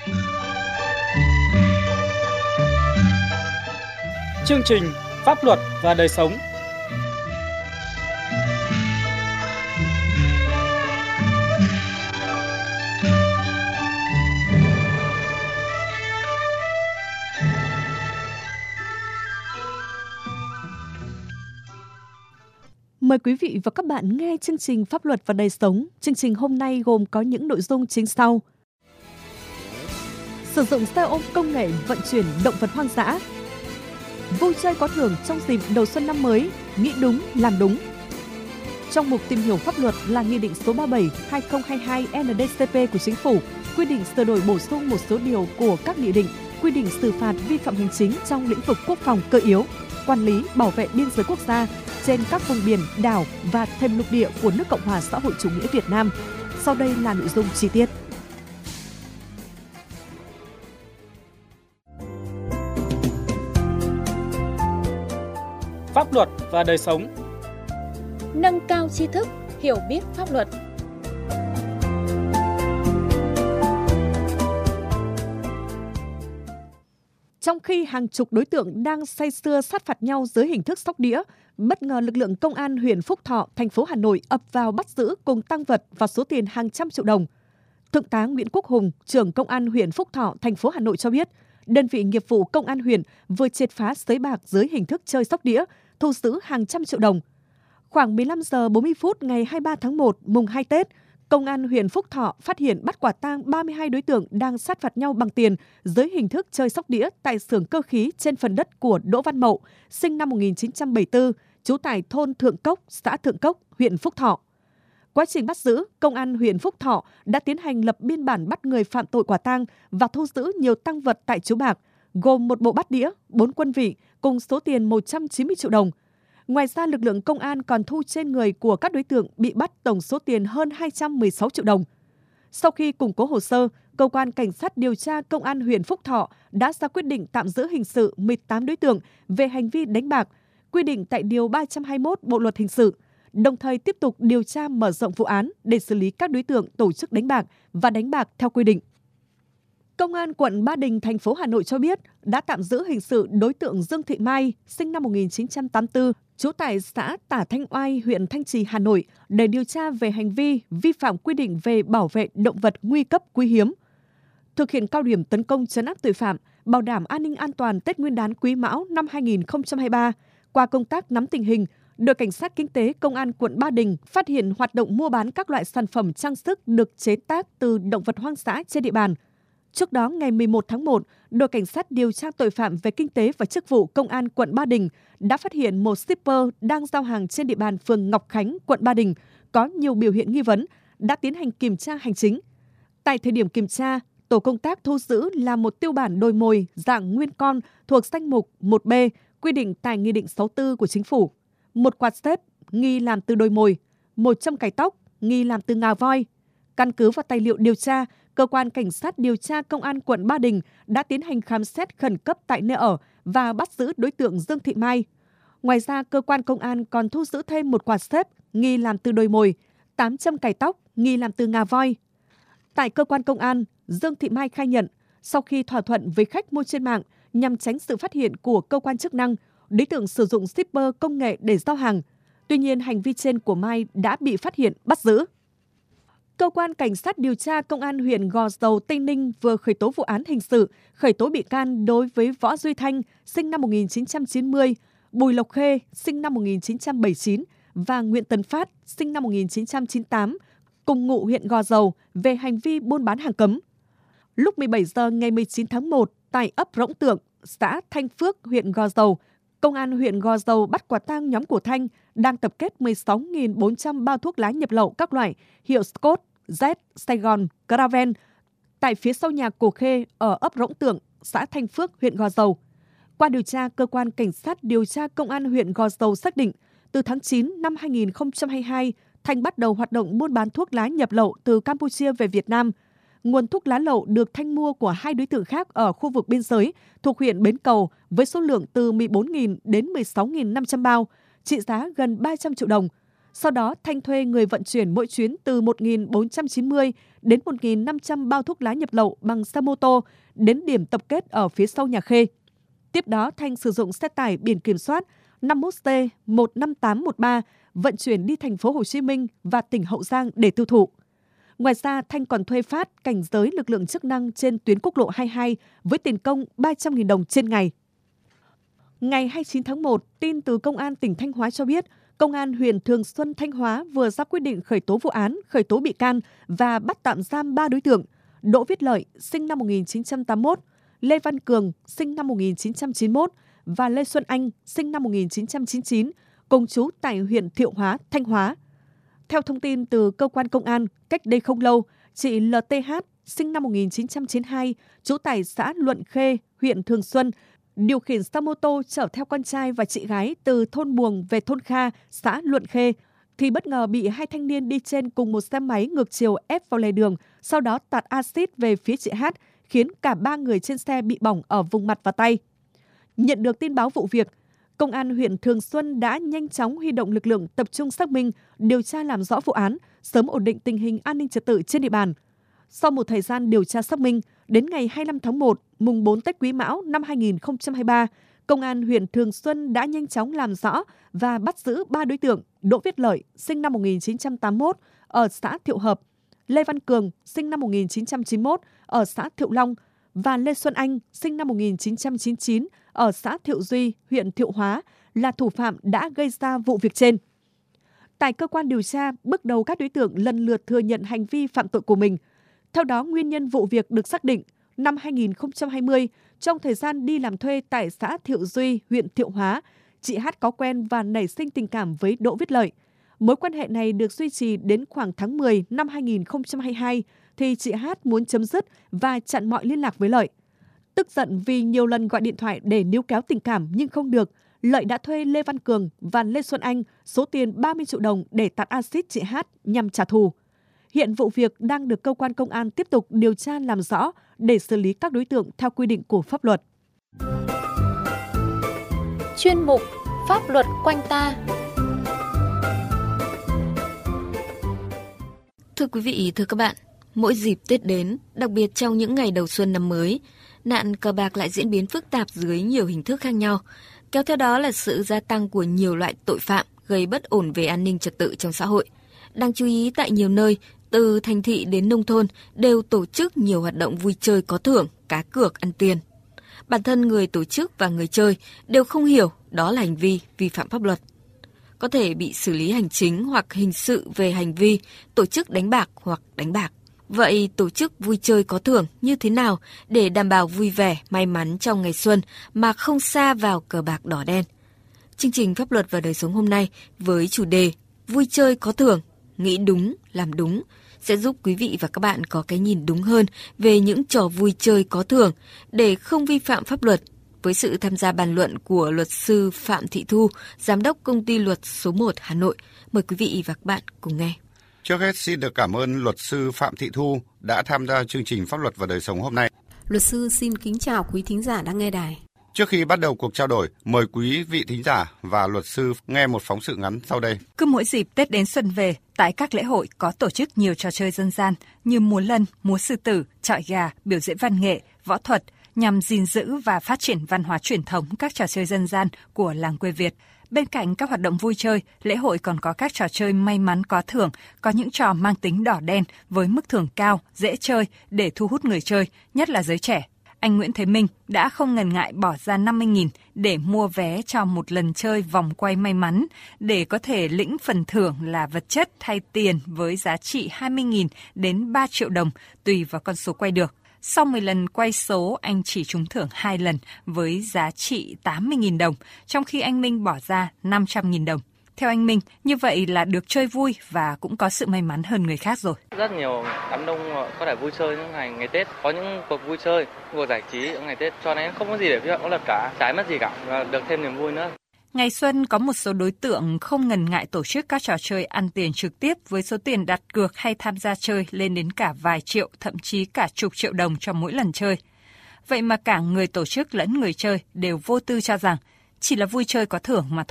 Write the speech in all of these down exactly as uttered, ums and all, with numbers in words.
Chương trình Pháp luật và đời sống. Mời quý vị và các bạn nghe chương trình Pháp luật và đời sống. Chương trình hôm nay gồm có những nội dung chính sau. Sử dụng xe ôm công nghệ vận chuyển động vật hoang dã. Vui chơi có thưởng trong dịp đầu xuân năm mới, nghĩ đúng, làm đúng. Trong mục tìm hiểu pháp luật là Nghị định số ba mươi bảy trên hai nghìn không trăm hai mươi hai N D C P của Chính phủ, quy định sửa đổi bổ sung một số điều của các nghị định, quy định xử phạt vi phạm hành chính trong lĩnh vực quốc phòng cơ yếu, quản lý, bảo vệ biên giới quốc gia trên các vùng biển, đảo và thềm lục địa của nước Cộng hòa xã hội chủ nghĩa Việt Nam. Sau đây là nội dung chi tiết. Pháp luật và đời sống. Nâng cao tri thức, hiểu biết pháp luật. Trong khi hàng chục đối tượng đang say sưa sát phạt nhau dưới hình thức sóc đĩa, bất ngờ lực lượng công an huyện Phúc Thọ, thành phố Hà Nội ập vào bắt giữ cùng tang vật và số tiền hàng trăm triệu đồng. Thượng tá Nguyễn Quốc Hùng, trưởng công an huyện Phúc Thọ, thành phố Hà Nội cho biết, đơn vị nghiệp vụ công an huyện vừa triệt phá sới bạc dưới hình thức chơi sóc đĩa, thu giữ hàng trăm triệu đồng. Khoảng mười lăm giờ bốn mươi phút ngày hai mươi ba tháng một, mùng hai Tết, Công an huyện Phúc Thọ phát hiện bắt quả tang ba mươi hai đối tượng đang sát phạt nhau bằng tiền dưới hình thức chơi sóc đĩa tại xưởng cơ khí trên phần đất của Đỗ Văn Mậu, sinh năm một nghìn chín trăm bảy mươi tư, trú tại thôn Thượng Cốc, xã Thượng Cốc, huyện Phúc Thọ. Quá trình bắt giữ, Công an huyện Phúc Thọ đã tiến hành lập biên bản bắt người phạm tội quả tang và thu giữ nhiều tang vật tại chiếu bạc, gồm một bộ bát đĩa, bốn quân vị cùng số tiền một trăm chín mươi triệu đồng. Ngoài ra, lực lượng công an còn thu trên người của các đối tượng bị bắt tổng số tiền hơn hai trăm mười sáu triệu đồng. Sau khi củng cố hồ sơ, Cơ quan Cảnh sát điều tra Công an huyện Phúc Thọ đã ra quyết định tạm giữ hình sự mười tám đối tượng về hành vi đánh bạc, quy định tại Điều ba trăm hai mươi mốt Bộ Luật Hình sự, đồng thời tiếp tục điều tra mở rộng vụ án để xử lý các đối tượng tổ chức đánh bạc và đánh bạc theo quy định. Công an quận Ba Đình, thành phố Hà Nội cho biết đã tạm giữ hình sự đối tượng Dương Thị Mai, sinh năm một nghìn chín trăm tám mươi tư, trú tại xã Tả Thanh Oai, huyện Thanh Trì, Hà Nội để điều tra về hành vi vi phạm quy định về bảo vệ động vật nguy cấp quý hiếm. Thực hiện cao điểm tấn công trấn áp tội phạm, bảo đảm an ninh an toàn Tết Nguyên đán Quý Mão năm hai nghìn không trăm hai mươi ba, qua công tác nắm tình hình, đội Cảnh sát Kinh tế Công an quận Ba Đình phát hiện hoạt động mua bán các loại sản phẩm trang sức được chế tác từ động vật hoang dã trên địa bàn. Trước đó, ngày mười một tháng một, đội Cảnh sát điều tra tội phạm về kinh tế và chức vụ Công an quận Ba Đình đã phát hiện một shipper đang giao hàng trên địa bàn phường Ngọc Khánh, quận Ba Đình có nhiều biểu hiện nghi vấn, đã tiến hành kiểm tra hành chính. Tại thời điểm kiểm tra, tổ công tác thu giữ là một tiêu bản đồi mồi dạng nguyên con thuộc danh mục một B quy định tại Nghị định sáu mươi tư của Chính phủ, một quạt xếp nghi làm từ đồi mồi, một châm cài tóc nghi làm từ ngà voi. Căn cứ vào tài liệu điều tra, Cơ quan Cảnh sát điều tra Công an quận Ba Đình đã tiến hành khám xét khẩn cấp tại nơi ở và bắt giữ đối tượng Dương Thị Mai. Ngoài ra, cơ quan công an còn thu giữ thêm một quạt xếp nghi làm từ đồi mồi, tám châm cài tóc nghi làm từ ngà voi. Tại cơ quan công an, Dương Thị Mai khai nhận, sau khi thỏa thuận với khách mua trên mạng nhằm tránh sự phát hiện của cơ quan chức năng, đối tượng sử dụng shipper công nghệ để giao hàng. Tuy nhiên, hành vi trên của Mai đã bị phát hiện, bắt giữ. Cơ quan Cảnh sát điều tra Công an huyện Gò Dầu, Tây Ninh vừa khởi tố vụ án hình sự, khởi tố bị can đối với Võ Duy Thanh, sinh năm một nghìn chín trăm chín mươi, Bùi Lộc Khê, sinh năm một nghìn chín trăm bảy mươi chín và Nguyễn Tấn Phát, sinh năm một nghìn chín trăm chín mươi tám, cùng ngụ huyện Gò Dầu về hành vi buôn bán hàng cấm. Lúc mười bảy giờ ngày mười chín tháng một, tại ấp Rỗng Tượng, xã Thanh Phước, huyện Gò Dầu, Công an huyện Gò Dầu bắt quả tang nhóm của Thanh đang tập kết mười sáu nghìn bốn trăm bao thuốc lá nhập lậu các loại hiệu Scott, Z, Sài Gòn, Craven tại phía sau nhà của Khê ở ấp Rỗng Tượng, xã Thanh Phước, huyện Gò Dầu. Qua điều tra, Cơ quan Cảnh sát điều tra Công an huyện Gò Dầu xác định từ tháng chín năm hai nghìn không trăm hai mươi hai, Thanh bắt đầu hoạt động buôn bán thuốc lá nhập lậu từ Campuchia về Việt Nam. Nguồn thuốc lá lậu được Thanh mua của hai đối tượng khác ở khu vực biên giới thuộc huyện Bến Cầu với số lượng từ mười bốn nghìn đến mười sáu nghìn năm trăm bao, trị giá gần ba trăm triệu đồng. Sau đó, Thanh thuê người vận chuyển mỗi chuyến từ một nghìn bốn trăm chín mươi đến một nghìn năm trăm bao thuốc lá nhập lậu bằng xe mô tô đến điểm tập kết ở phía sau nhà Khê. Tiếp đó, Thanh sử dụng xe tải biển kiểm soát năm mốt T một năm tám một ba vận chuyển đi thành phố Hồ Chí Minh và tỉnh Hậu Giang để tiêu thụ. Ngoài ra, Thanh còn thuê Phát cảnh giới lực lượng chức năng trên tuyến quốc lộ hai mươi hai với tiền công ba trăm nghìn đồng trên ngày. Ngày hai mươi chín tháng một, tin từ Công an tỉnh Thanh Hóa cho biết, Công an huyện Thường Xuân, Thanh Hóa vừa ra quyết định khởi tố vụ án, khởi tố bị can và bắt tạm giam ba đối tượng: Đỗ Viết Lợi, sinh năm một nghìn chín trăm tám mươi mốt, Lê Văn Cường, sinh năm một nghìn chín trăm chín mươi mốt và Lê Xuân Anh, sinh năm một nghìn chín trăm chín mươi chín, cùng trú tại huyện Thiệu Hóa, Thanh Hóa. Theo thông tin từ cơ quan công an, cách đây không lâu, chị lờ tê hát, sinh năm một nghìn chín trăm chín mươi hai, trú tại xã Luận Khê, huyện Thường Xuân, điều khiển xe mô tô chở theo con trai và chị gái từ thôn Buồng về thôn Kha, xã Luận Khê, thì bất ngờ bị hai thanh niên đi trên cùng một xe máy ngược chiều ép vào lề đường, sau đó tạt axit về phía chị Hát, khiến cả ba người trên xe bị bỏng ở vùng mặt và tay. Nhận được tin báo vụ việc, Công an huyện Thường Xuân đã nhanh chóng huy động lực lượng tập trung xác minh, điều tra làm rõ vụ án, sớm ổn định tình hình an ninh trật tự trên địa bàn. Sau một thời gian điều tra xác minh, đến ngày hai mươi lăm tháng một, mùng bốn Tết Quý Mão năm hai nghìn không trăm hai mươi ba, Công an huyện Thường Xuân đã nhanh chóng làm rõ và bắt giữ ba đối tượng: Đỗ Viết Lợi, sinh năm một nghìn chín trăm tám mươi mốt, ở xã Thiệu Hợp, Lê Văn Cường, sinh năm một nghìn chín trăm chín mươi mốt, ở xã Thiệu Long, và Lê Xuân Anh, sinh năm một nghìn chín trăm chín mươi chín, ở xã Thiệu Duy, huyện Thiệu Hóa, là thủ phạm đã gây ra vụ việc trên. Tại cơ quan điều tra, bước đầu các đối tượng lần lượt thừa nhận hành vi phạm tội của mình. Theo đó, nguyên nhân vụ việc được xác định, năm hai nghìn không trăm hai mươi, trong thời gian đi làm thuê tại xã Thiệu Duy, huyện Thiệu Hóa, chị Hát có quen và nảy sinh tình cảm với Đỗ Viết Lợi. Mối quan hệ này được duy trì đến khoảng tháng mười năm hai nghìn không trăm hai mươi hai, thì chị Hát muốn chấm dứt và chặn mọi liên lạc với Lợi. Tức giận vì nhiều lần gọi điện thoại để níu kéo tình cảm nhưng không được, Lợi đã thuê Lê Văn Cường và Lê Xuân Anh số tiền ba mươi triệu đồng để tạt axit chị Hát nhằm trả thù. Hiện vụ việc đang được cơ quan công an tiếp tục điều tra làm rõ để xử lý các đối tượng theo quy định của pháp luật. Chuyên mục Pháp luật quanh ta. Thưa quý vị, thưa các bạn, mỗi dịp Tết đến, đặc biệt trong những ngày đầu xuân năm mới, nạn cờ bạc lại diễn biến phức tạp dưới nhiều hình thức khác nhau, kéo theo đó là sự gia tăng của nhiều loại tội phạm gây bất ổn về an ninh trật tự trong xã hội. Đáng chú ý, tại nhiều nơi, từ thành thị đến nông thôn đều tổ chức nhiều hoạt động vui chơi có thưởng, cá cược, ăn tiền. Bản thân người tổ chức và người chơi đều không hiểu đó là hành vi vi phạm pháp luật, có thể bị xử lý hành chính hoặc hình sự về hành vi tổ chức đánh bạc hoặc đánh bạc. Vậy tổ chức vui chơi có thưởng như thế nào để đảm bảo vui vẻ, may mắn trong ngày xuân mà không sa vào cờ bạc đỏ đen? Chương trình Pháp luật và đời sống hôm nay với chủ đề vui chơi có thưởng, nghĩ đúng, làm đúng sẽ giúp quý vị và các bạn có cái nhìn đúng hơn về những trò vui chơi có thưởng để không vi phạm pháp luật, với sự tham gia bàn luận của luật sư Phạm Thị Thu, Giám đốc Công ty Luật số một Hà Nội. Mời quý vị và các bạn cùng nghe. Trước hết xin được cảm ơn luật sư Phạm Thị Thu đã tham gia chương trình Pháp luật và đời sống hôm nay. Luật sư xin kính chào quý thính giả đang nghe đài. Trước khi bắt đầu cuộc trao đổi, mời quý vị thính giả và luật sư nghe một phóng sự ngắn sau đây. Cứ mỗi dịp Tết đến xuân về, tại các lễ hội có tổ chức nhiều trò chơi dân gian như múa lân, múa sư tử, chọi gà, biểu diễn văn nghệ, võ thuật nhằm gìn giữ và phát triển văn hóa truyền thống các trò chơi dân gian của làng quê Việt. Bên cạnh các hoạt động vui chơi, lễ hội còn có các trò chơi may mắn có thưởng, có những trò mang tính đỏ đen với mức thưởng cao, dễ chơi để thu hút người chơi, nhất là giới trẻ. Anh Nguyễn Thế Minh đã không ngần ngại bỏ ra năm mươi nghìn để mua vé cho một lần chơi vòng quay may mắn để có thể lĩnh phần thưởng là vật chất hay tiền với giá trị hai mươi nghìn đến ba triệu đồng tùy vào con số quay được. Sau mười lần quay số, anh chỉ trúng thưởng hai lần với giá trị tám mươi nghìn đồng, trong khi anh Minh bỏ ra năm trăm nghìn đồng. Theo anh Minh, như vậy là được chơi vui và cũng có sự may mắn hơn người khác rồi. Rất nhiều đám đông có thể vui chơi những ngày ngày Tết, có những cuộc vui chơi, cuộc giải trí những ngày Tết, cho nên không có gì để vi phạm pháp luật cả, trái mất gì cả, và được thêm niềm vui nữa. Ngày xuân có một số đối tượng không ngần ngại tổ chức các trò chơi ăn tiền trực tiếp với số tiền đặt cược hay tham gia chơi lên đến cả vài triệu, thậm chí cả chục triệu đồng cho mỗi lần chơi. Vậy mà cả người tổ chức lẫn người chơi đều vô tư cho rằng chỉ là vui chơi có thưởng mà thôi.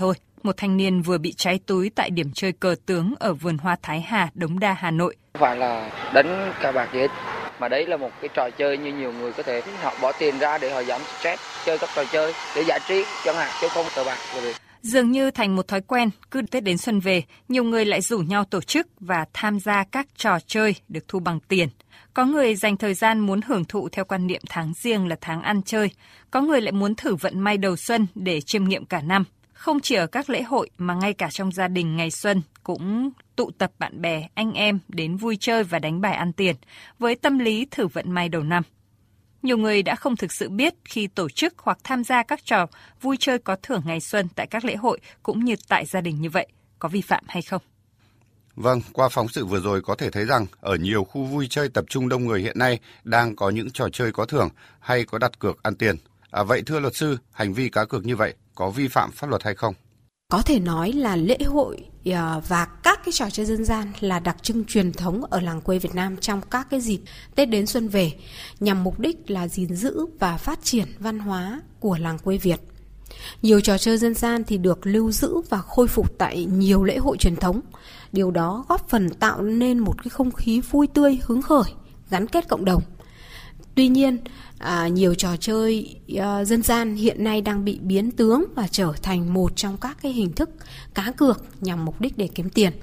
một thanh niên vừa bị cháy túi tại điểm chơi cờ tướng ở vườn hoa Thái Hà, Đống Đa, Hà Nội. Không phải là đánh cờ bạc gì hết, mà đấy là một cái trò chơi như nhiều người có thể họ bỏ tiền ra để họ giảm stress, chơi các trò chơi để giải trí chẳng hạn, chứ không cờ bạc là được. Dường như thành một thói quen, cứ Tết đến xuân về, nhiều người lại rủ nhau tổ chức và tham gia các trò chơi được thu bằng tiền. Có người dành thời gian muốn hưởng thụ theo quan niệm tháng Giêng là tháng ăn chơi. Có người lại muốn thử vận may đầu xuân để chiêm nghiệm cả năm. Không chỉ ở các lễ hội mà ngay cả trong gia đình ngày xuân cũng tụ tập bạn bè, anh em đến vui chơi và đánh bài ăn tiền với tâm lý thử vận may đầu năm. Nhiều người đã không thực sự biết khi tổ chức hoặc tham gia các trò vui chơi có thưởng ngày xuân tại các lễ hội cũng như tại gia đình như vậy có vi phạm hay không. Vâng, qua phóng sự vừa rồi có thể thấy rằng ở nhiều khu vui chơi tập trung đông người hiện nay đang có những trò chơi có thưởng hay có đặt cược ăn tiền. À, vậy thưa luật sư, hành vi cá cược như vậy có vi phạm pháp luật hay không? Có thể nói là lễ hội và các cái trò chơi dân gian là đặc trưng truyền thống ở làng quê Việt Nam trong các cái dịp Tết đến xuân về, nhằm mục đích là gìn giữ và phát triển văn hóa của làng quê Việt. Nhiều trò chơi dân gian thì được lưu giữ và khôi phục tại nhiều lễ hội truyền thống. Điều đó góp phần tạo nên một cái không khí vui tươi, hứng khởi, gắn kết cộng đồng. Tuy nhiên, à, nhiều trò chơi uh, dân gian hiện nay đang bị biến tướng và trở thành một trong các cái hình thức cá cược nhằm mục đích để kiếm tiền.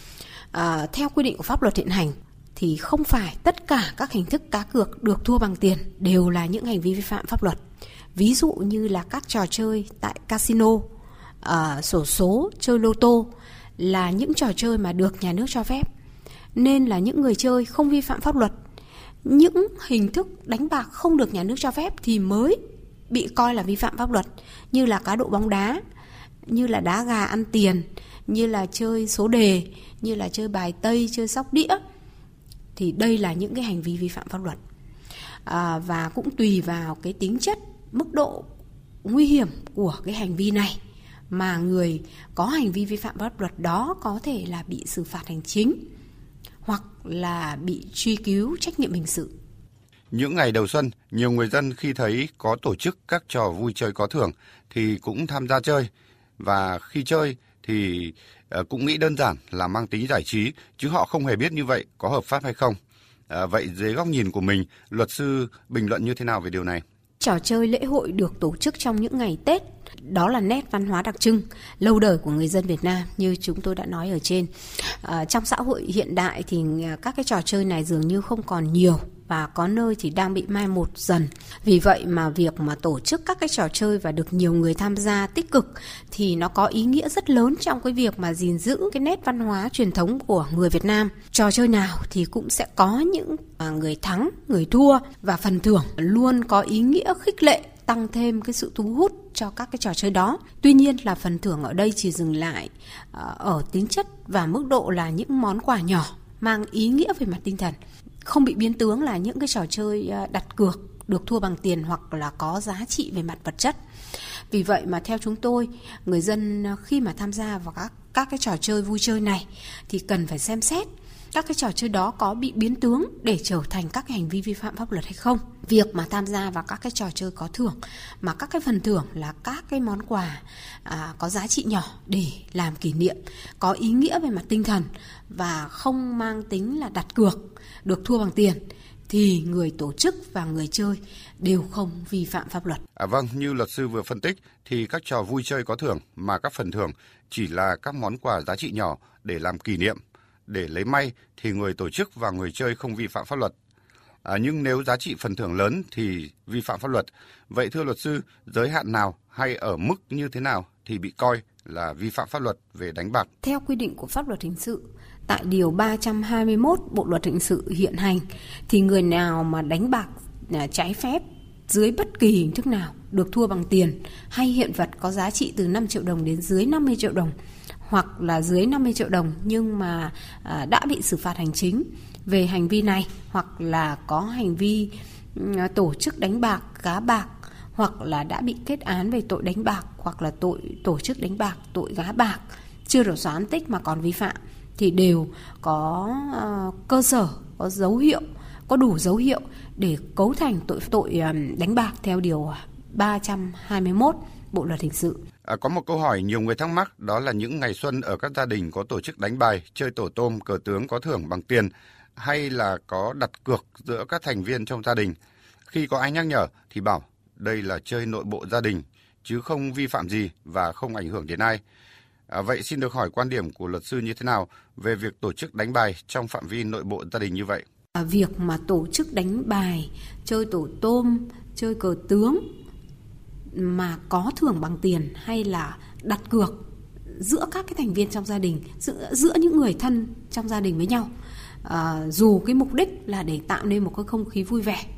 À, theo quy định của pháp luật hiện hành thì không phải tất cả các hình thức cá cược được thua bằng tiền đều là những hành vi vi phạm pháp luật. Ví dụ như là các trò chơi tại casino, uh, xổ số, chơi lô tô là những trò chơi mà được nhà nước cho phép, nên là những người chơi không vi phạm pháp luật. Những hình thức đánh bạc không được nhà nước cho phép thì mới bị coi là vi phạm pháp luật, như là cá độ bóng đá, như là đá gà ăn tiền, như là chơi số đề, như là chơi bài tây, chơi sóc đĩa. Thì đây là những cái hành vi vi phạm pháp luật. À, và cũng tùy vào cái tính chất, mức độ nguy hiểm của cái hành vi này mà người có hành vi vi phạm pháp luật đó có thể là bị xử phạt hành chính hoặc là bị truy cứu trách nhiệm hình sự. Những ngày đầu xuân, nhiều người dân khi thấy có tổ chức các trò vui chơi có thưởng thì cũng tham gia chơi. Và khi chơi thì cũng nghĩ đơn giản là mang tính giải trí, chứ họ không hề biết như vậy có hợp pháp hay không. À, vậy dưới góc nhìn của mình, luật sư bình luận như thế nào về điều này? Trò chơi lễ hội được tổ chức trong những ngày Tết, đó là nét văn hóa đặc trưng lâu đời của người dân Việt Nam như chúng tôi đã nói ở trên. À, trong xã hội hiện đại thì các cái trò chơi này dường như không còn nhiều và có nơi thì đang bị mai một dần. Vì vậy mà việc mà tổ chức các cái trò chơi và được nhiều người tham gia tích cực thì nó có ý nghĩa rất lớn trong cái việc mà gìn giữ cái nét văn hóa truyền thống của người Việt Nam. Trò chơi nào thì cũng sẽ có những người thắng, người thua, và phần thưởng luôn có ý nghĩa khích lệ, tăng thêm cái sự thu hút cho các cái trò chơi đó. Tuy nhiên là phần thưởng ở đây chỉ dừng lại ở tính chất và mức độ là những món quà nhỏ mang ý nghĩa về mặt tinh thần, không bị biến tướng là những cái trò chơi đặt cược được thua bằng tiền hoặc là có giá trị về mặt vật chất. Vì vậy mà theo chúng tôi, người dân khi mà tham gia vào các, các cái trò chơi vui chơi này thì cần phải xem xét các cái trò chơi đó có bị biến tướng để trở thành các cái hành vi vi phạm pháp luật hay không. Việc mà tham gia vào các cái trò chơi có thưởng mà các cái phần thưởng là các cái món quà à, có giá trị nhỏ để làm kỷ niệm, có ý nghĩa về mặt tinh thần và không mang tính là đặt cược, được thua bằng tiền, thì người tổ chức và người chơi đều không vi phạm pháp luật. À, vâng, như luật sư vừa phân tích thì các trò vui chơi có thưởng mà các phần thưởng chỉ là các món quà giá trị nhỏ để làm kỷ niệm, để lấy may thì người tổ chức và người chơi không vi phạm pháp luật. À, nhưng nếu giá trị phần thưởng lớn thì vi phạm pháp luật. Vậy thưa luật sư, giới hạn nào hay ở mức như thế nào thì bị coi là vi phạm pháp luật về đánh bạc? Theo quy định của pháp luật hình sự, tại điều ba trăm hai mươi mốt Bộ luật hình sự hiện hành thì người nào mà đánh bạc trái phép dưới bất kỳ hình thức nào, được thua bằng tiền hay hiện vật có giá trị từ năm triệu đồng đến dưới năm mươi triệu đồng, hoặc là dưới năm mươi triệu đồng nhưng mà à, đã bị xử phạt hành chính về hành vi này, hoặc là có hành vi à, tổ chức đánh bạc, gá bạc, hoặc là đã bị kết án về tội đánh bạc, hoặc là tội tổ chức đánh bạc, tội gá bạc, chưa được xóa án tích mà còn vi phạm, thì đều có uh, cơ sở, có dấu hiệu, có đủ dấu hiệu để cấu thành tội tội um, đánh bạc theo điều ba trăm hai mươi mốt Bộ luật hình sự. À, có một câu hỏi nhiều người thắc mắc, đó là những ngày xuân ở các gia đình có tổ chức đánh bài, chơi tổ tôm, cờ tướng có thưởng bằng tiền hay là có đặt cược giữa các thành viên trong gia đình. Khi có ai nhắc nhở thì bảo đây là chơi nội bộ gia đình chứ không vi phạm gì và không ảnh hưởng đến ai. À, vậy xin được hỏi quan điểm của luật sư như thế nào về việc tổ chức đánh bài trong phạm vi nội bộ gia đình như vậy? À, việc mà tổ chức đánh bài, chơi tổ tôm, chơi cờ tướng mà có thưởng bằng tiền hay là đặt cược giữa các cái thành viên trong gia đình, giữa, giữa những người thân trong gia đình với nhau, à, dù cái mục đích là để tạo nên một cái không khí vui vẻ.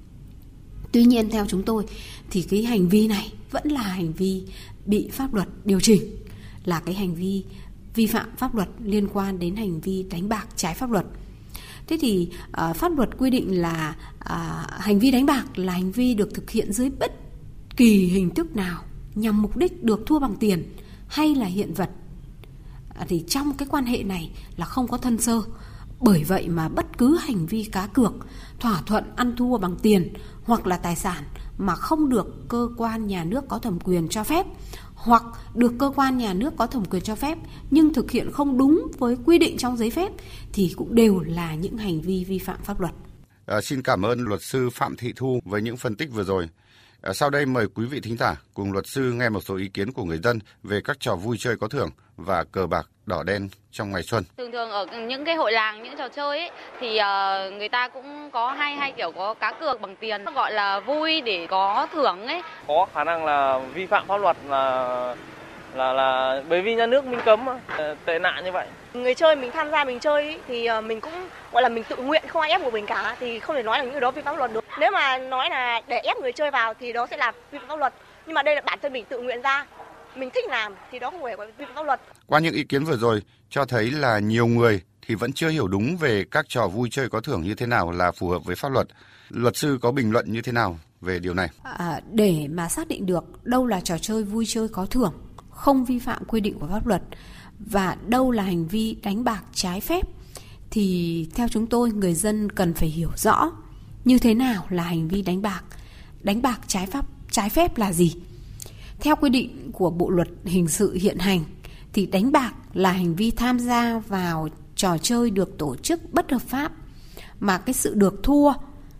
Tuy nhiên theo chúng tôi thì cái hành vi này vẫn là hành vi bị pháp luật điều chỉnh, là cái hành vi vi phạm pháp luật liên quan đến hành vi đánh bạc trái pháp luật. Thế thì uh, pháp luật quy định là uh, hành vi đánh bạc là hành vi được thực hiện dưới bất kỳ hình thức nào nhằm mục đích được thua bằng tiền hay là hiện vật. Uh, thì trong cái quan hệ này là không có thân sơ. Bởi vậy mà bất cứ hành vi cá cược, thỏa thuận ăn thua bằng tiền hoặc là tài sản mà không được cơ quan nhà nước có thẩm quyền cho phép, hoặc được cơ quan nhà nước có thẩm quyền cho phép nhưng thực hiện không đúng với quy định trong giấy phép thì cũng đều là những hành vi vi phạm pháp luật. À, xin cảm ơn luật sư Phạm Thị Thu với những phân tích vừa rồi. À, sau đây mời quý vị thính giả cùng luật sư nghe một số ý kiến của người dân về các trò vui chơi có thưởng và cờ bạc đỏ đen trong ngày xuân. Thường thường ở những cái hội làng, những trò chơi ấy, thì uh, người ta cũng có hay hay kiểu có cá cược bằng tiền, gọi là vui để có thưởng ấy. Có khả năng là vi phạm pháp luật, là là là bởi vì nhà nước mình cấm tệ nạn như vậy. Người chơi mình tham gia mình chơi ấy, thì mình cũng gọi là mình tự nguyện, không ai ép buộc mình cả, thì không thể nói là những điều đó vi phạm pháp luật được. Nếu mà nói là để ép người chơi vào thì đó sẽ là vi phạm pháp luật. Nhưng mà đây là bản thân mình tự nguyện ra, mình thích làm thì đó không phải vi phạm pháp luật. Qua những ý kiến vừa rồi cho thấy là nhiều người thì vẫn chưa hiểu đúng về các trò vui chơi có thưởng như thế nào là phù hợp với pháp luật. Luật sư có bình luận như thế nào về điều này? À, để mà xác định được đâu là trò chơi vui chơi có thưởng không vi phạm quy định của pháp luật và đâu là hành vi đánh bạc trái phép thì theo chúng tôi người dân cần phải hiểu rõ như thế nào là hành vi đánh bạc. Đánh bạc trái pháp trái phép là gì? Theo quy định của Bộ luật hình sự hiện hành thì đánh bạc là hành vi tham gia vào trò chơi được tổ chức bất hợp pháp mà cái sự được thua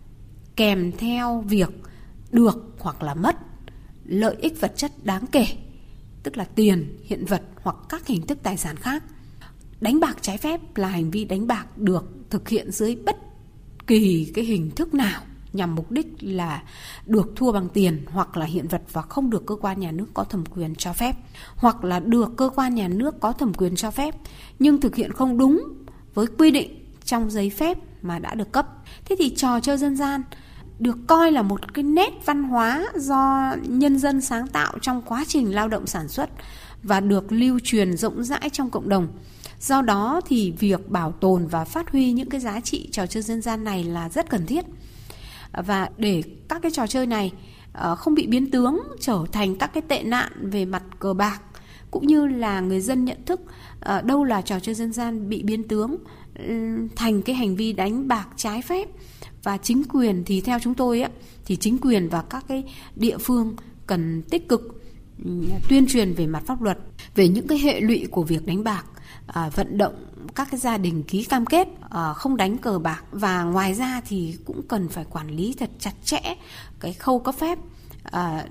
kèm theo việc được hoặc là mất lợi ích vật chất đáng kể, tức là tiền, hiện vật hoặc các hình thức tài sản khác. Đánh bạc trái phép là hành vi đánh bạc được thực hiện dưới bất kỳ cái hình thức nào nhằm mục đích là được thua bằng tiền hoặc là hiện vật và không được cơ quan nhà nước có thẩm quyền cho phép, hoặc là được cơ quan nhà nước có thẩm quyền cho phép nhưng thực hiện không đúng với quy định trong giấy phép mà đã được cấp. Thế thì trò chơi dân gian được coi là một cái nét văn hóa do nhân dân sáng tạo trong quá trình lao động sản xuất và được lưu truyền rộng rãi trong cộng đồng. Do đó thì việc bảo tồn và phát huy những cái giá trị trò chơi dân gian này là rất cần thiết. Và để các cái trò chơi này không bị biến tướng trở thành các cái tệ nạn về mặt cờ bạc, cũng như là người dân nhận thức đâu là trò chơi dân gian bị biến tướng thành cái hành vi đánh bạc trái phép. Và chính quyền thì theo chúng tôi á, thì chính quyền và các cái địa phương cần tích cực tuyên truyền về mặt pháp luật về những cái hệ lụy của việc đánh bạc, à, vận động các cái gia đình ký cam kết à, không đánh cờ bạc, và ngoài ra thì cũng cần phải quản lý thật chặt chẽ cái khâu cấp phép à,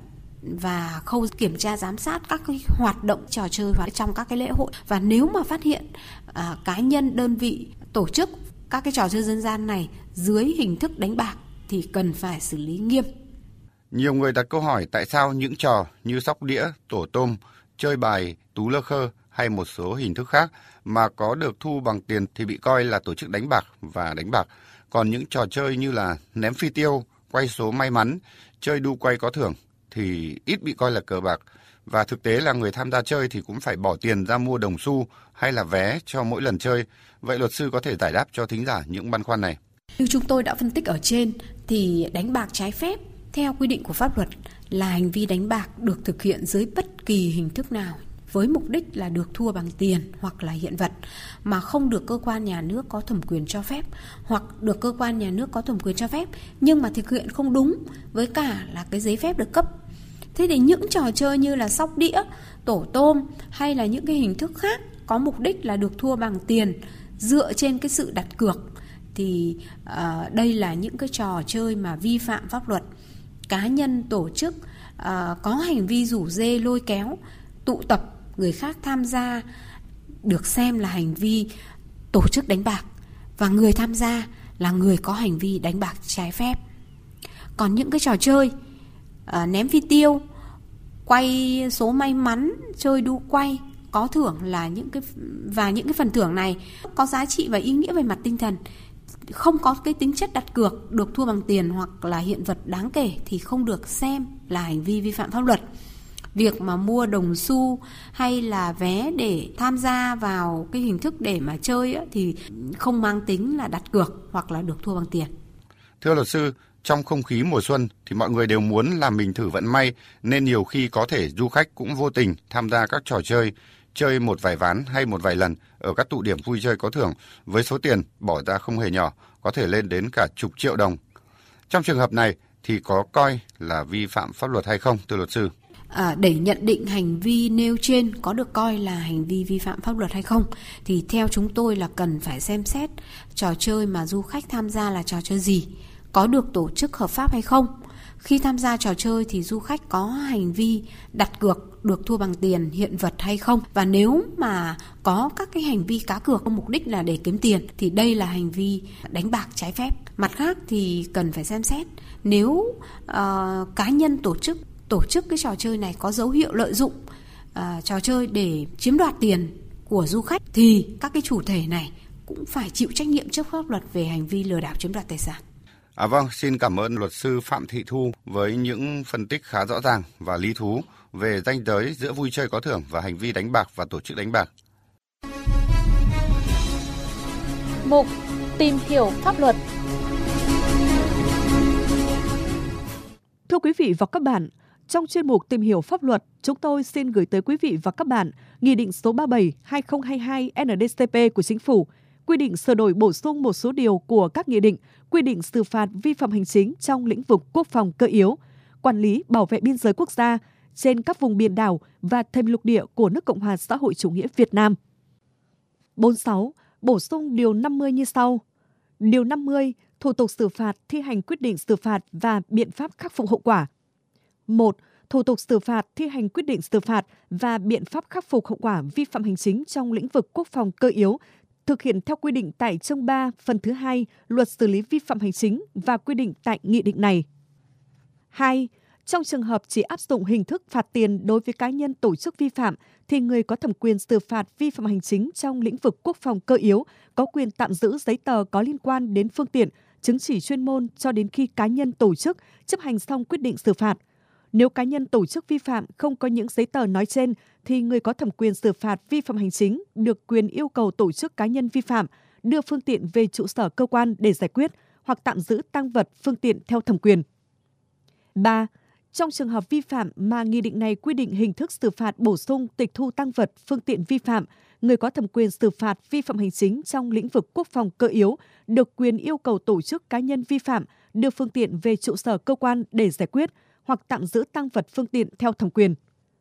và khâu kiểm tra giám sát các cái hoạt động trò chơi trong các cái lễ hội. Và nếu mà phát hiện à, cá nhân, đơn vị tổ chức các cái trò chơi dân gian này dưới hình thức đánh bạc thì cần phải xử lý nghiêm. Nhiều người đặt câu hỏi tại sao những trò như sóc đĩa, tổ tôm, chơi bài, tú lơ khơ hay một số hình thức khác mà có được thu bằng tiền thì bị coi là tổ chức đánh bạc và đánh bạc. Còn những trò chơi như là ném phi tiêu, quay số may mắn, chơi đu quay có thưởng thì ít bị coi là cờ bạc. Và thực tế là người tham gia chơi thì cũng phải bỏ tiền ra mua đồng xu hay là vé cho mỗi lần chơi. Vậy luật sư có thể giải đáp cho thính giả những băn khoăn này. Như chúng tôi đã phân tích ở trên thì đánh bạc trái phép theo quy định của pháp luật là hành vi đánh bạc được thực hiện dưới bất kỳ hình thức nào với mục đích là được thua bằng tiền hoặc là hiện vật mà không được cơ quan nhà nước có thẩm quyền cho phép, hoặc được cơ quan nhà nước có thẩm quyền cho phép nhưng mà thực hiện không đúng với cả là cái giấy phép được cấp. Thế thì những trò chơi như là sóc đĩa, tổ tôm hay là những cái hình thức khác có mục đích là được thua bằng tiền dựa trên cái sự đặt cược thì uh, đây là những cái trò chơi mà vi phạm pháp luật. Cá nhân, tổ chức uh, có hành vi rủ rê, lôi kéo, tụ tập người khác tham gia được xem là hành vi tổ chức đánh bạc, và người tham gia là người có hành vi đánh bạc trái phép. Còn những cái trò chơi uh, ném phi tiêu, quay số may mắn, chơi đu quay có thưởng là những cái và những cái phần thưởng này có giá trị và ý nghĩa về mặt tinh thần, không có cái tính chất đặt cược, được thua bằng tiền hoặc là hiện vật đáng kể thì không được xem là hành vi vi phạm pháp luật. Việc mà mua đồng xu hay là vé để tham gia vào cái hình thức để mà chơi ấy, thì không mang tính là đặt cược hoặc là được thua bằng tiền. Thưa luật sư, trong không khí mùa xuân thì mọi người đều muốn làm mình thử vận may, nên nhiều khi có thể du khách cũng vô tình tham gia các trò chơi, chơi một vài ván hay một vài lần ở các tụ điểm vui chơi có thưởng với số tiền bỏ ra không hề nhỏ, có thể lên đến cả chục triệu đồng. Trong trường hợp này thì có coi là vi phạm pháp luật hay không, thưa luật sư? À, để nhận định hành vi nêu trên có được coi là hành vi vi phạm pháp luật hay không thì theo chúng tôi là cần phải xem xét trò chơi mà du khách tham gia là trò chơi gì, có được tổ chức hợp pháp hay không. Khi tham gia trò chơi thì du khách có hành vi đặt cược, được thua bằng tiền, hiện vật hay không. Và nếu mà có các cái hành vi cá cược có mục đích là để kiếm tiền thì đây là hành vi đánh bạc trái phép. Mặt khác thì cần phải xem xét nếu uh, cá nhân tổ chức tổ chức cái trò chơi này có dấu hiệu lợi dụng uh, trò chơi để chiếm đoạt tiền của du khách thì các cái chủ thể này cũng phải chịu trách nhiệm trước pháp luật về hành vi lừa đảo chiếm đoạt tài sản. À vâng, xin cảm ơn luật sư Phạm Thị Thu với những phân tích khá rõ ràng và lý thú về ranh giới giữa vui chơi có thưởng và hành vi đánh bạc và tổ chức đánh bạc. Mục tìm hiểu pháp luật. Thưa quý vị và các bạn, trong chuyên mục Tìm hiểu pháp luật, chúng tôi xin gửi tới quý vị và các bạn Nghị định số ba mươi bảy trên hai nghìn không trăm hai mươi hai N D C P của Chính phủ, quy định sửa đổi bổ sung một số điều của các nghị định, quy định xử phạt vi phạm hành chính trong lĩnh vực quốc phòng cơ yếu, quản lý bảo vệ biên giới quốc gia trên các vùng biển đảo và thềm lục địa của nước Cộng hòa xã hội chủ nghĩa Việt Nam. bốn mươi sáu. Bổ sung điều năm mươi như sau. Điều năm mươi. Thủ tục xử phạt, thi hành quyết định xử phạt và biện pháp khắc phục hậu quả. một. Thủ tục xử phạt, thi hành quyết định xử phạt và biện pháp khắc phục hậu quả vi phạm hành chính trong lĩnh vực quốc phòng cơ yếu thực hiện theo quy định tại chương ba phần thứ hai Luật xử lý vi phạm hành chính và quy định tại nghị định này. hai. Trong trường hợp chỉ áp dụng hình thức phạt tiền đối với cá nhân tổ chức vi phạm thì người có thẩm quyền xử phạt vi phạm hành chính trong lĩnh vực quốc phòng cơ yếu có quyền tạm giữ giấy tờ có liên quan đến phương tiện, chứng chỉ chuyên môn cho đến khi cá nhân tổ chức chấp hành xong quyết định xử phạt. Nếu cá nhân tổ chức vi phạm không có những giấy tờ nói trên thì người có thẩm quyền xử phạt vi phạm hành chính được quyền yêu cầu tổ chức cá nhân vi phạm đưa phương tiện về trụ sở cơ quan để giải quyết hoặc tạm giữ tang vật phương tiện theo thẩm quyền. ba. Trong trường hợp vi phạm mà nghị định này quy định hình thức xử phạt bổ sung tịch thu tang vật phương tiện vi phạm, người có thẩm quyền xử phạt vi phạm hành chính trong lĩnh vực quốc phòng cơ yếu được quyền yêu cầu tổ chức cá nhân vi phạm đưa phương tiện về trụ sở cơ quan để giải quyết hoặc tạm giữ tang vật phương tiện theo thẩm quyền.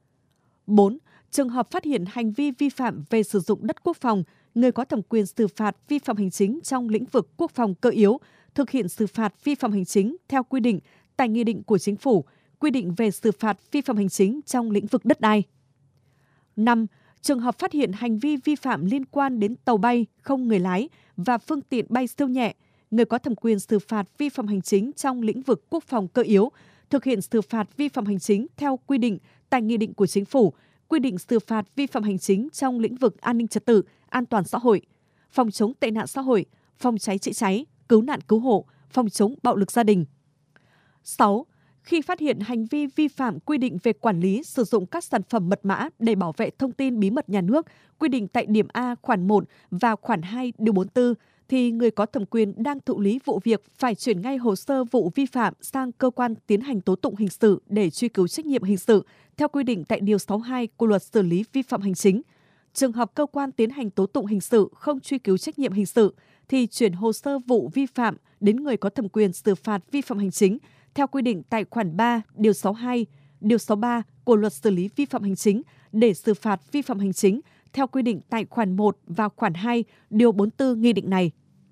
bốn. Trường hợp phát hiện hành vi vi phạm về sử dụng đất quốc phòng, người có thẩm quyền xử phạt vi phạm hành chính trong lĩnh vực quốc phòng cơ yếu thực hiện xử phạt vi phạm hành chính theo quy định tại nghị định của Chính phủ, quy định về xử phạt vi phạm hành chính trong lĩnh vực đất đai. năm. Trường hợp phát hiện hành vi vi phạm liên quan đến tàu bay không người lái và phương tiện bay siêu nhẹ, người có thẩm quyền xử phạt vi phạm hành chính trong lĩnh vực quốc phòng cơ yếu thực hiện xử phạt vi phạm hành chính theo quy định tại nghị định của Chính phủ, quy định xử phạt vi phạm hành chính trong lĩnh vực an ninh trật tự, an toàn xã hội, phòng chống tệ nạn xã hội, phòng cháy chữa cháy, cứu nạn cứu hộ, phòng chống bạo lực gia đình. sáu. Khi phát hiện hành vi vi phạm quy định về quản lý sử dụng các sản phẩm mật mã để bảo vệ thông tin bí mật nhà nước, quy định tại điểm A khoản một và khoản hai điều bốn mươi tư, thì người có thẩm quyền đang thụ lý vụ việc phải chuyển ngay hồ sơ vụ vi phạm sang cơ quan tiến hành tố tụng hình sự để truy cứu trách nhiệm hình sự theo quy định tại điều sáu mươi hai của Luật xử lý vi phạm hành chính. Trường hợp cơ quan tiến hành tố tụng hình sự không truy cứu trách nhiệm hình sự thì chuyển hồ sơ vụ vi phạm đến người có thẩm quyền xử phạt vi phạm hành chính theo quy định tại khoản ba điều sáu mươi hai điều sáu mươi ba của Luật xử lý vi phạm hành chính để xử phạt vi phạm hành chính theo quy định tại khoản một và khoản hai, điều bốn mươi tư nghị định này.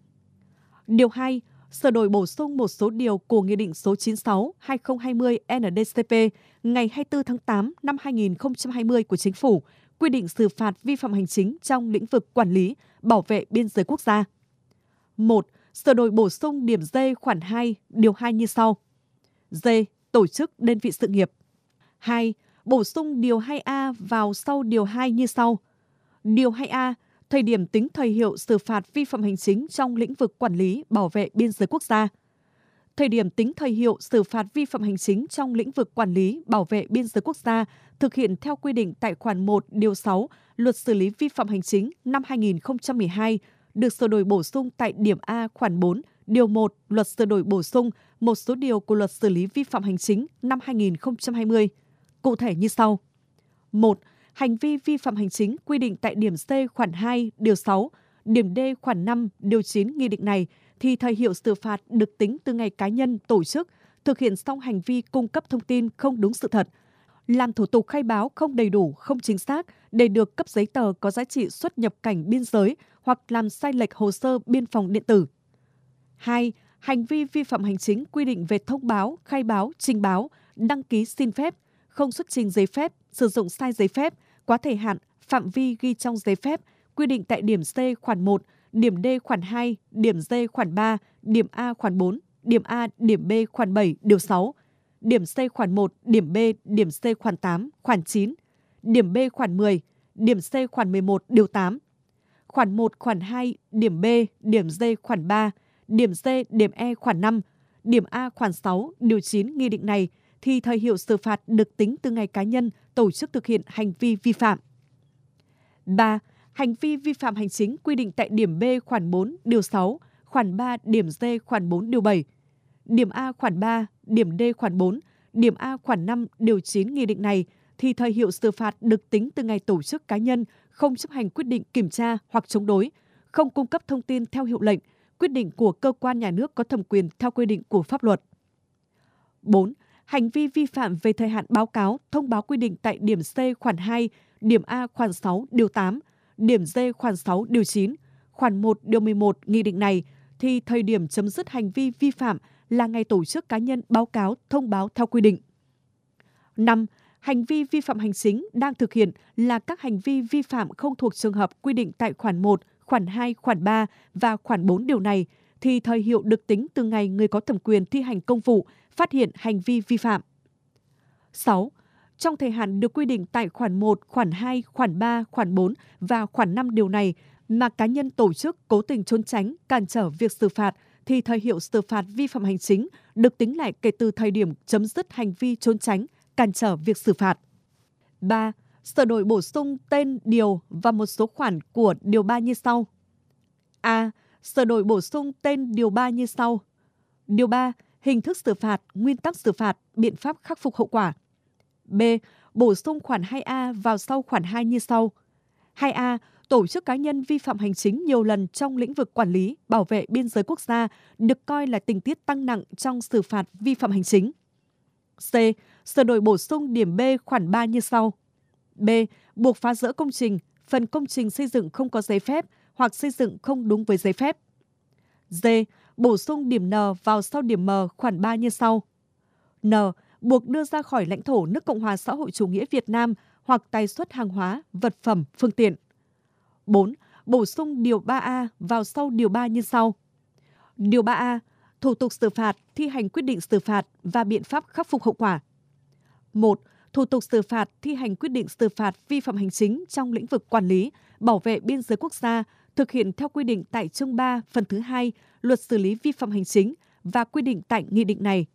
Điều hai, sửa đổi bổ sung một số điều của Nghị định số chín mươi sáu trên hai nghìn không trăm hai mươi N D C P ngày hai mươi tư tháng tám năm hai nghìn không trăm hai mươi của Chính phủ, quy định xử phạt vi phạm hành chính trong lĩnh vực quản lý, bảo vệ biên giới quốc gia. một. Sửa đổi bổ sung điểm D khoản hai, điều hai như sau. D. Tổ chức đơn vị sự nghiệp. hai. Bổ sung điều hai A vào sau điều hai như sau. Điều hai A. Thời điểm tính thời hiệu xử phạt vi phạm hành chính trong lĩnh vực quản lý, bảo vệ biên giới quốc gia. Thời điểm tính thời hiệu xử phạt vi phạm hành chính trong lĩnh vực quản lý, bảo vệ biên giới quốc gia thực hiện theo quy định tại khoản một, điều sáu, Luật xử lý vi phạm hành chính năm hai nghìn không trăm mười hai, được sửa đổi bổ sung tại điểm A khoản bốn, điều một, Luật sửa đổi bổ sung một số điều của Luật xử lý vi phạm hành chính năm hai nghìn không trăm hai mươi. Cụ thể như sau. một. Hành vi vi phạm hành chính quy định tại điểm C khoản hai, điều sáu, điểm D khoản năm, điều chín nghị định này thì thời hiệu xử phạt được tính từ ngày cá nhân, tổ chức thực hiện xong hành vi cung cấp thông tin không đúng sự thật, làm thủ tục khai báo không đầy đủ, không chính xác để được cấp giấy tờ có giá trị xuất nhập cảnh biên giới hoặc làm sai lệch hồ sơ biên phòng điện tử. hai. Hành vi vi phạm hành chính quy định về thông báo, khai báo, trình báo, đăng ký xin phép, không xuất trình giấy phép, sử dụng sai giấy phép, quá thời hạn, phạm vi ghi trong giấy phép, quy định tại điểm C khoản một, điểm D khoản hai, điểm D khoản ba, điểm A khoản bốn, điểm A, điểm B khoản bảy, điều sáu, điểm C khoản một, điểm B, điểm C khoản tám, khoản chín, điểm B khoản mười, điểm C khoản mười một, điều tám, khoản một, khoản hai, điểm B, điểm D khoản ba, điểm C, điểm E khoản năm, điểm A khoản sáu, điều chín nghị định này thì thời hiệu xử phạt được tính từ ngày cá nhân, tổ chức thực hiện hành vi vi phạm. ba. Hành vi vi phạm hành chính quy định tại điểm B khoản bốn, điều sáu, khoản ba, điểm D khoản bốn, điều bảy, điểm A khoản ba, điểm D khoản bốn, điểm A khoản năm, điều chín nghị định này thì thời hiệu xử phạt được tính từ ngày tổ chức cá nhân không chấp hành quyết định kiểm tra hoặc chống đối, không cung cấp thông tin theo hiệu lệnh, quyết định của cơ quan nhà nước có thẩm quyền theo quy định của pháp luật. bốn. Hành vi vi phạm về thời hạn báo cáo, thông báo quy định tại điểm C khoản hai, điểm A khoản sáu, điều tám, điểm D khoản sáu, điều chín, khoản một, điều mười một nghị định này thì thời điểm chấm dứt hành vi vi phạm là ngày tổ chức cá nhân báo cáo, thông báo theo quy định. năm. Hành vi vi phạm hành chính đang thực hiện là các hành vi vi phạm không thuộc trường hợp quy định tại khoản một, khoản hai, khoản ba và khoản bốn điều này thì thời hiệu được tính từ ngày người có thẩm quyền thi hành công vụ phát hiện hành vi vi phạm. sáu. Trong thời hạn được quy định tại khoản một, khoản hai, khoản ba, khoản bốn và khoản năm điều này mà cá nhân tổ chức cố tình trốn tránh, cản trở việc xử phạt thì thời hiệu xử phạt vi phạm hành chính được tính lại kể từ thời điểm chấm dứt hành vi trốn tránh, cản trở việc xử phạt. ba. Sửa đổi bổ sung tên điều và một số khoản của điều ba như sau. A. Sửa đổi bổ sung tên điều ba như sau. Điều ba. Hình thức xử phạt, nguyên tắc xử phạt, biện pháp khắc phục hậu quả. B. Bổ sung khoản hai A vào sau khoản hai như sau. hai A. Tổ chức cá nhân vi phạm hành chính nhiều lần trong lĩnh vực quản lý, bảo vệ biên giới quốc gia được coi là tình tiết tăng nặng trong xử phạt vi phạm hành chính. C. Sửa đổi bổ sung điểm B khoản ba như sau. B. Buộc phá rỡ công trình, phần công trình xây dựng không có giấy phép hoặc xây dựng không đúng với giấy phép. D. Bổ sung điểm N vào sau điểm M khoản ba như sau. N. Buộc đưa ra khỏi lãnh thổ nước Cộng hòa xã hội chủ nghĩa Việt Nam hoặc tái xuất hàng hóa, vật phẩm, phương tiện. bốn. Bổ sung điều ba A vào sau điều ba như sau. Điều ba A. Thủ tục xử phạt, thi hành quyết định xử phạt và biện pháp khắc phục hậu quả. một. Thủ tục xử phạt, thi hành quyết định xử phạt vi phạm hành chính trong lĩnh vực quản lý, bảo vệ biên giới quốc gia, thực hiện theo quy định tại chương ba, phần thứ hai, Luật xử lý vi phạm hành chính và quy định tại nghị định này.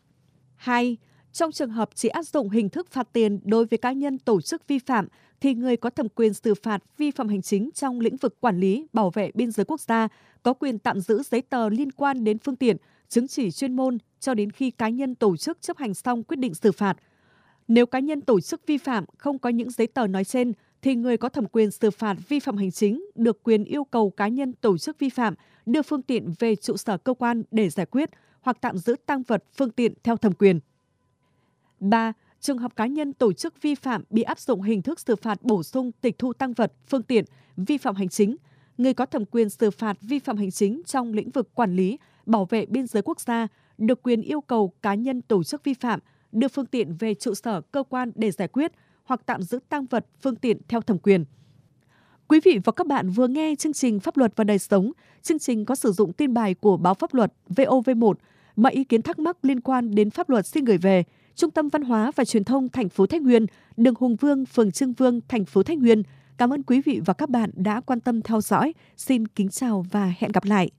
hai. Trong trường hợp chỉ áp dụng hình thức phạt tiền đối với cá nhân tổ chức vi phạm, thì người có thẩm quyền xử phạt vi phạm hành chính trong lĩnh vực quản lý, bảo vệ biên giới quốc gia có quyền tạm giữ giấy tờ liên quan đến phương tiện, chứng chỉ chuyên môn cho đến khi cá nhân tổ chức chấp hành xong quyết định xử phạt. Nếu cá nhân tổ chức vi phạm không có những giấy tờ nói trên, thì người có thẩm quyền xử phạt vi phạm hành chính được quyền yêu cầu cá nhân tổ chức vi phạm đưa phương tiện về trụ sở cơ quan để giải quyết hoặc tạm giữ tang vật phương tiện theo thẩm quyền. ba. Trường hợp cá nhân tổ chức vi phạm bị áp dụng hình thức xử phạt bổ sung tịch thu tăng vật, phương tiện, vi phạm hành chính. Người có thẩm quyền xử phạt vi phạm hành chính trong lĩnh vực quản lý, bảo vệ biên giới quốc gia được quyền yêu cầu cá nhân tổ chức vi phạm đưa phương tiện về trụ sở cơ quan để giải quyết hoặc tạm giữ tăng vật, phương tiện theo thẩm quyền. Quý vị và các bạn vừa nghe chương trình Pháp luật và đời sống. Chương trình có sử dụng tin bài của báo Pháp luật vê o vê một. Mọi ý kiến thắc mắc liên quan đến pháp luật xin gửi về Trung tâm Văn hóa và Truyền thông thành phố Thái Nguyên, đường Hùng Vương, phường Trưng Vương, thành phố Thái Nguyên. Cảm ơn quý vị và các bạn đã quan tâm theo dõi. Xin kính chào và hẹn gặp lại.